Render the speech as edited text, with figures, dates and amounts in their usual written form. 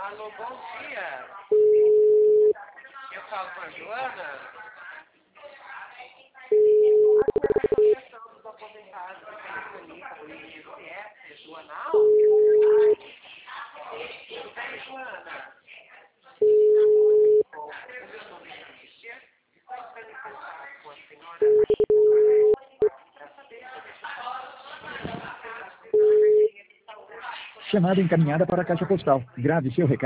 Alô, bom dia. Eu falo com a Joana. A Associação dos Aposentados e Pensionistas do INSS, Joanal. Tudo bem, Joana? Bom, o meu nome é Lígia. Estou entrando em contato com a senhora para saber sobre a Chamada encaminhada para a caixa postal. Grave seu recado.